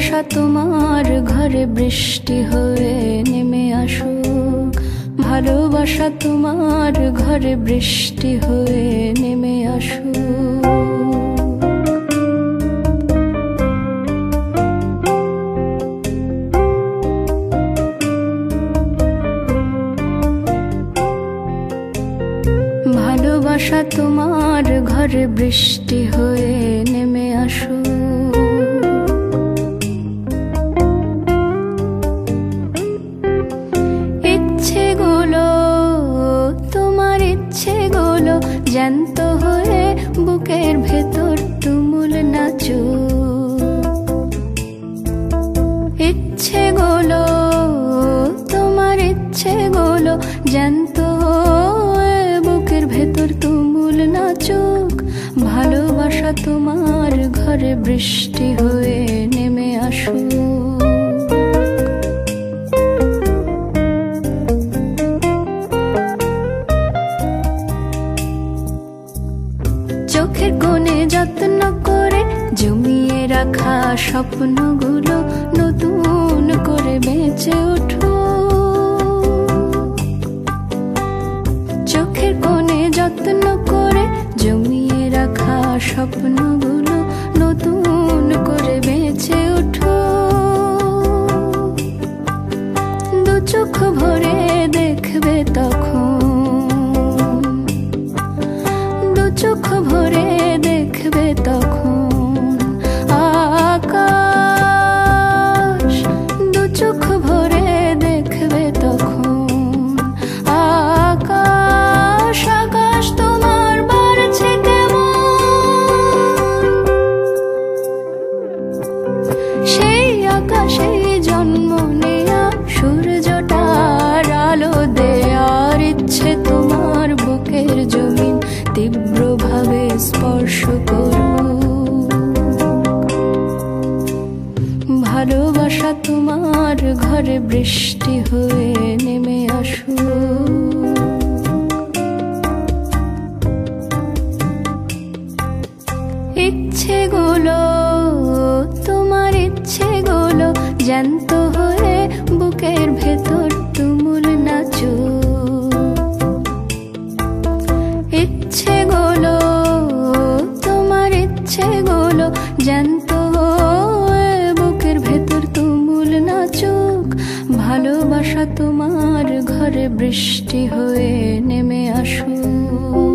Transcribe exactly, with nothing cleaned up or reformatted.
ভালোবাসা তোমার ঘরে বৃষ্টি হয়ে নেমে আসুক, ভালোবাসা তোমার ঘরে বৃষ্টি হয়ে নেমে আসুক। ভালোবাসা তোমার ঘরে বৃষ্টি হয়ে নেমে আসুক। ইচ্ছেগুলো তোমার ইচ্ছেগুলো জ্যান্ত হয়ে বুকের ভেতর তুমুল নাচুক। ইচ্ছেগুলো তোমার ইচ্ছেগুলো জ্যান্ত ভেতর তুমুল নাচুক, ভালোবাসা তোমার ঘরে বৃষ্টি হয়ে নেমে আসুক। চোখের কোণে যত্ন করে জমিয়ে রাখা স্বপ্নগুলো নতুন করে বেঁচে ওঠো। চোখের কোণে যত্ন করে জমিয়ে রাখা স্বপ্নগুলো নতুন করে বেঁচে ওঠো। দু চোখ ভরে দেখবে তখন, দু চোখ ভরে দেখবে তখন আকাশ, দু চোখ ভরে দেখবে তখন সেই আকাশে জন্ম নেয়া সূর্যটার আলো দেয়ার ইচ্ছে তোমার বুকের জমিন তীব্রভাবে স্পর্শ করুক। ভালোবাসা তোমার ঘরে বৃষ্টি হয়ে নেমে আসুক। ইচ্ছেগুলো তোমার ইচ্ছেগুলো জ্যান্ত হয়ে বুকের ভেতর তুমুল নাচুক। ইচ্ছেগুলো তোমার ইচ্ছেগুলো জ্যান্ত হয়ে বুকের ভেতর তুমুল নাচুক, ভালোবাসা তোমার ঘরে বৃষ্টি হয়ে নেমে আসুক।